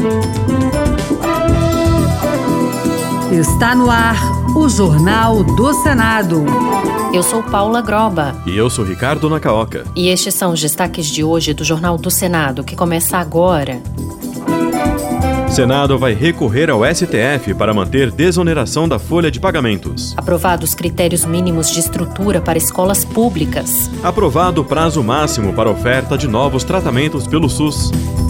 Está no ar o Jornal do Senado. Eu sou Paula Groba. E eu sou Ricardo Nacaoca. E estes são os destaques de hoje do Jornal do Senado, que começa agora. Senado vai recorrer ao STF para manter desoneração da folha de pagamentos. Aprovados critérios mínimos de estrutura para escolas públicas. Aprovado o prazo máximo para oferta de novos tratamentos pelo SUS.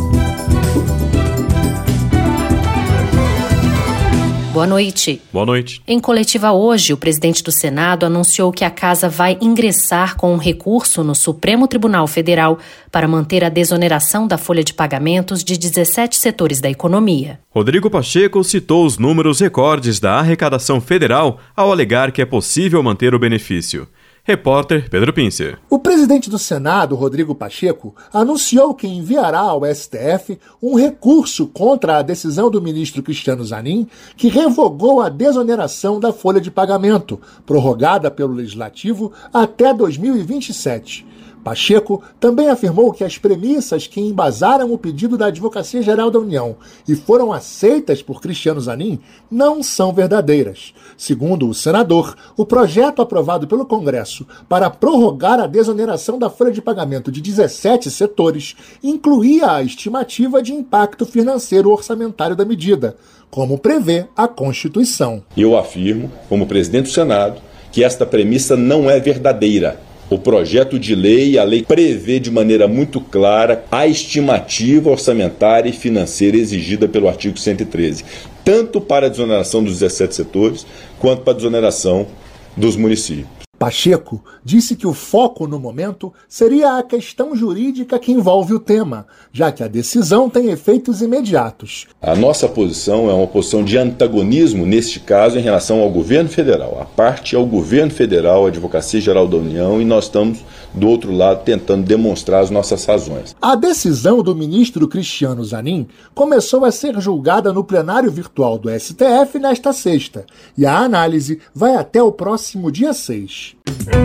Boa noite. Boa noite. Em coletiva hoje, o presidente do Senado anunciou que a Casa vai ingressar com um recurso no Supremo Tribunal Federal para manter a desoneração da folha de pagamentos de 17 setores da economia. Rodrigo Pacheco citou os números recordes da arrecadação federal ao alegar que é possível manter o benefício. Repórter Pedro Pincer. O presidente do Senado, Rodrigo Pacheco, anunciou que enviará ao STF um recurso contra a decisão do ministro Cristiano Zanin, que revogou a desoneração da folha de pagamento, prorrogada pelo Legislativo até 2027. Pacheco também afirmou que as premissas que embasaram o pedido da Advocacia Geral da União e foram aceitas por Cristiano Zanin não são verdadeiras. Segundo o senador, o projeto aprovado pelo Congresso para prorrogar a desoneração da folha de pagamento de 17 setores incluía a estimativa de impacto financeiro orçamentário da medida, como prevê a Constituição. Eu afirmo, como presidente do Senado, que esta premissa não é verdadeira. O projeto de lei, a lei prevê de maneira muito clara a estimativa orçamentária e financeira exigida pelo artigo 113, tanto para a desoneração dos 17 setores, quanto para a desoneração dos municípios. Pacheco disse que o foco no momento seria a questão jurídica que envolve o tema, já que a decisão tem efeitos imediatos. A nossa posição é uma posição de antagonismo, neste caso, em relação ao governo federal. A parte é o governo federal, a Advocacia Geral da União, e nós estamos, do outro lado, tentando demonstrar as nossas razões. A decisão do ministro Cristiano Zanin começou a ser julgada no plenário virtual do STF nesta sexta, e a análise vai até o próximo dia 6.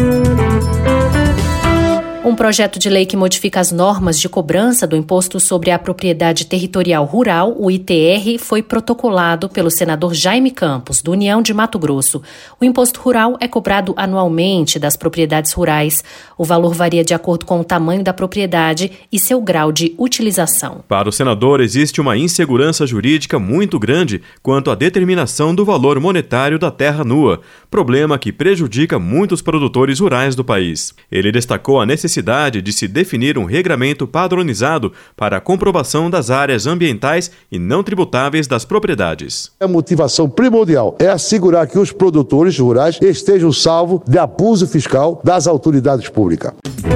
Um projeto de lei que modifica as normas de cobrança do Imposto sobre a Propriedade Territorial Rural, o ITR, foi protocolado pelo senador Jaime Campos, do União de Mato Grosso. O imposto rural é cobrado anualmente das propriedades rurais. O valor varia de acordo com o tamanho da propriedade e seu grau de utilização. Para o senador, existe uma insegurança jurídica muito grande quanto à determinação do valor monetário da terra nua, problema que prejudica muitos produtores rurais do país. Ele destacou a necessidade de se definir um regramento padronizado para a comprovação das áreas ambientais e não tributáveis das propriedades. A motivação primordial é assegurar que os produtores rurais estejam salvos de abuso fiscal das autoridades públicas.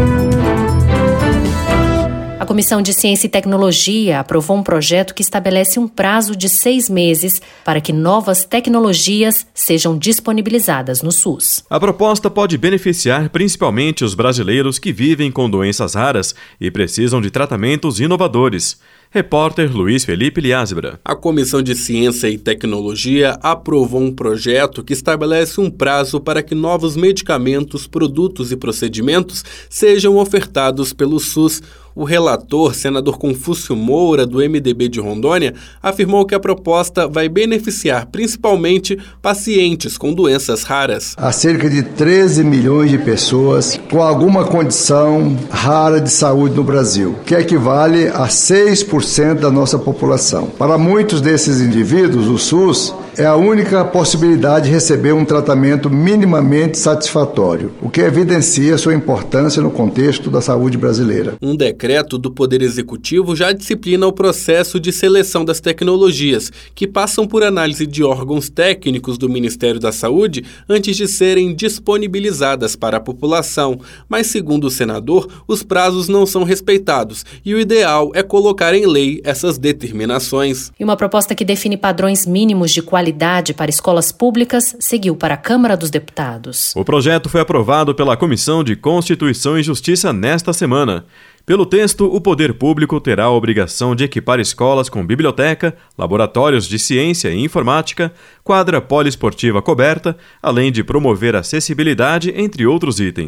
A Comissão de Ciência e Tecnologia aprovou um projeto que estabelece um prazo de 6 meses para que novas tecnologias sejam disponibilizadas no SUS. A proposta pode beneficiar principalmente os brasileiros que vivem com doenças raras e precisam de tratamentos inovadores. Repórter Luiz Felipe Liázebra. A Comissão de Ciência e Tecnologia aprovou um projeto que estabelece um prazo para que novos medicamentos, produtos e procedimentos sejam ofertados pelo SUS. O relator, senador Confúcio Moura, do MDB de Rondônia, afirmou que a proposta vai beneficiar principalmente pacientes com doenças raras. Há cerca de 13 milhões de pessoas com alguma condição rara de saúde no Brasil, que equivale a 6% da nossa população. Para muitos desses indivíduos, o SUS é a única possibilidade de receber um tratamento minimamente satisfatório, o que evidencia sua importância no contexto da saúde brasileira. Um decreto do Poder Executivo já disciplina o processo de seleção das tecnologias, que passam por análise de órgãos técnicos do Ministério da Saúde antes de serem disponibilizadas para a população. Mas, segundo o senador, os prazos não são respeitados e o ideal é colocar em lei essas determinações. E uma proposta que define padrões mínimos de qualidade para escolas públicas seguiu para a Câmara dos Deputados. O projeto foi aprovado pela Comissão de Constituição e Justiça nesta semana. Pelo texto, o poder público terá a obrigação de equipar escolas com biblioteca, laboratórios de ciência e informática, quadra poliesportiva coberta, além de promover acessibilidade, entre outros itens.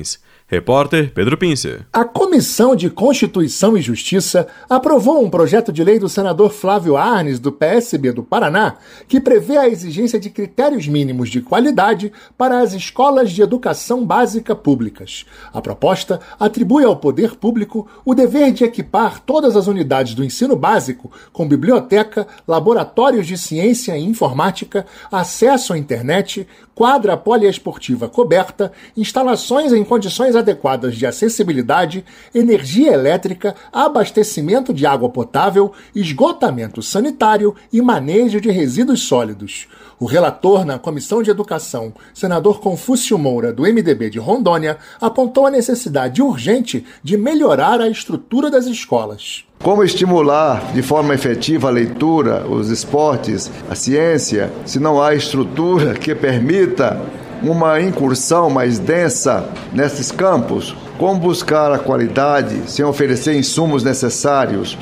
Repórter Pedro Pincer. A Comissão de Constituição e Justiça aprovou um projeto de lei do senador Flávio Arnes, do PSB do Paraná, que prevê a exigência de critérios mínimos de qualidade para as escolas de educação básica públicas. A proposta atribui ao poder público o dever de equipar todas as unidades do ensino básico com biblioteca, laboratórios de ciência e informática, acesso à internet, quadra poliesportiva coberta, instalações em condições adequadas de acessibilidade, energia elétrica, abastecimento de água potável, esgotamento sanitário e manejo de resíduos sólidos. O relator na Comissão de Educação, senador Confúcio Moura, do MDB de Rondônia, apontou a necessidade urgente de melhorar a estrutura das escolas. Como estimular de forma efetiva a leitura, os esportes, a ciência, se não há estrutura que permita uma incursão mais densa nesses campos? Como buscar a qualidade sem oferecer insumos necessários?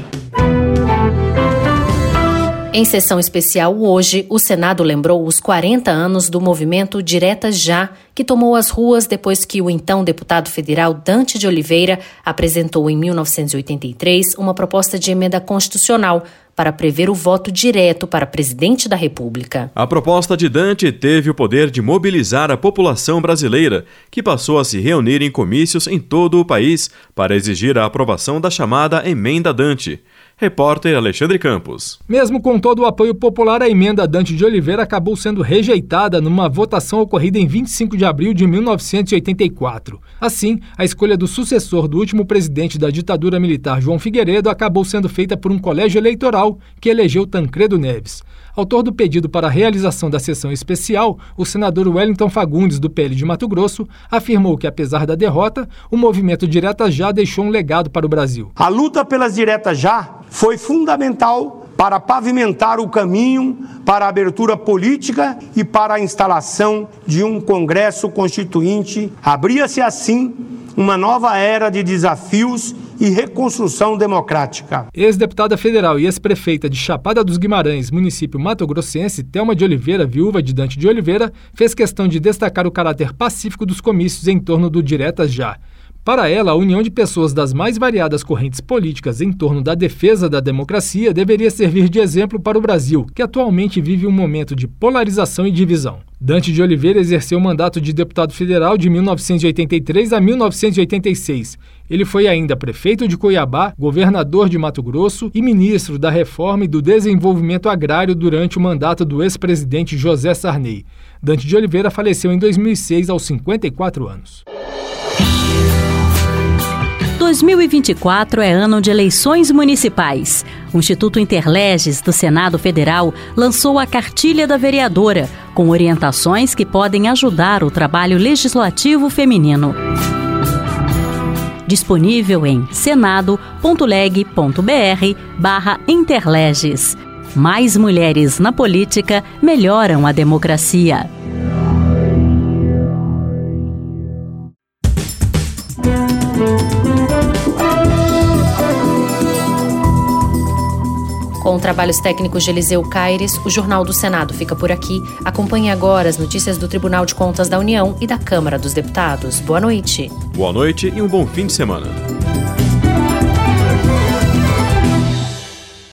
Em sessão especial hoje, o Senado lembrou os 40 anos do movimento Diretas Já, que tomou as ruas depois que o então deputado federal Dante de Oliveira apresentou em 1983 uma proposta de emenda constitucional para prever o voto direto para presidente da República. A proposta de Dante teve o poder de mobilizar a população brasileira, que passou a se reunir em comícios em todo o país para exigir a aprovação da chamada Emenda Dante. Repórter Alexandre Campos. Mesmo com todo o apoio popular, a emenda Dante de Oliveira acabou sendo rejeitada numa votação ocorrida em 25 de abril de 1984. Assim, a escolha do sucessor do último presidente da ditadura militar, João Figueiredo, acabou sendo feita por um colégio eleitoral que elegeu Tancredo Neves. Autor do pedido para a realização da sessão especial, o senador Wellington Fagundes, do PL de Mato Grosso, afirmou que, apesar da derrota, o movimento Diretas Já deixou um legado para o Brasil. A luta pelas Diretas Já foi fundamental para pavimentar o caminho para a abertura política e para a instalação de um Congresso Constituinte. Abria-se assim uma nova era de desafios e reconstrução democrática. Ex-deputada federal e ex-prefeita de Chapada dos Guimarães, município mato-grossense, Thelma de Oliveira, viúva de Dante de Oliveira, fez questão de destacar o caráter pacífico dos comícios em torno do Diretas Já. Para ela, a união de pessoas das mais variadas correntes políticas em torno da defesa da democracia deveria servir de exemplo para o Brasil, que atualmente vive um momento de polarização e divisão. Dante de Oliveira exerceu o mandato de deputado federal de 1983 a 1986. Ele foi ainda prefeito de Cuiabá, governador de Mato Grosso e ministro da Reforma e do Desenvolvimento Agrário durante o mandato do ex-presidente José Sarney. Dante de Oliveira faleceu em 2006 aos 54 anos. 2024 é ano de eleições municipais. O Instituto Interleges do Senado Federal lançou a Cartilha da Vereadora, com orientações que podem ajudar o trabalho legislativo feminino. Disponível em senado.leg.br/Interleges. Mais mulheres na política melhoram a democracia. Com trabalhos técnicos de Eliseu Caires, o Jornal do Senado fica por aqui. Acompanhe agora as notícias do Tribunal de Contas da União e da Câmara dos Deputados. Boa noite. Boa noite e um bom fim de semana.